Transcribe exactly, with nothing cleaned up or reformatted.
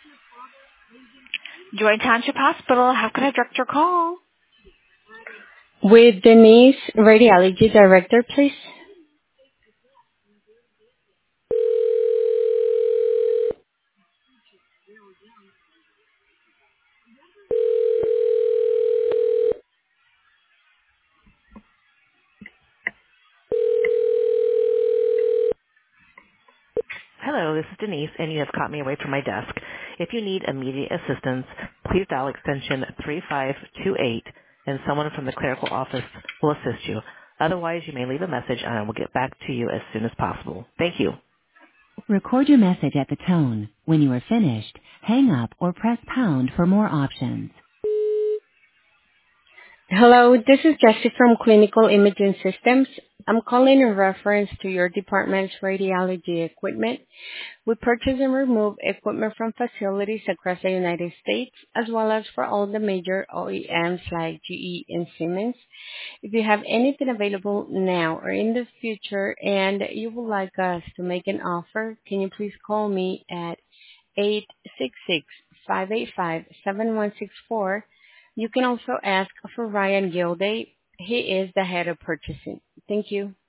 Joint Township Hospital, how can I direct your call? With Denise, Radiology Director, please. Hello, this is Denise, and you have caught me away from my desk. If you need immediate assistance, please dial extension three five two eight, and someone from the clerical office will assist you. Otherwise, you may leave a message, and I will get back to you as soon as possible. Thank you. Record your message at the tone. When you are finished, hang up or press pound for more options. Hello, this is Jessie from Clinical Imaging Systems. I'm calling in reference to your department's radiology equipment. We purchase and remove equipment from facilities across the United States, as well as for all the major O E Ms like G E and Siemens. If you have anything available now or in the future and you would like us to make an offer, can you please call me at eight six six, five eight five, seven one six four. You can also ask for Ryan Gilday. He is the head of purchasing. Thank you.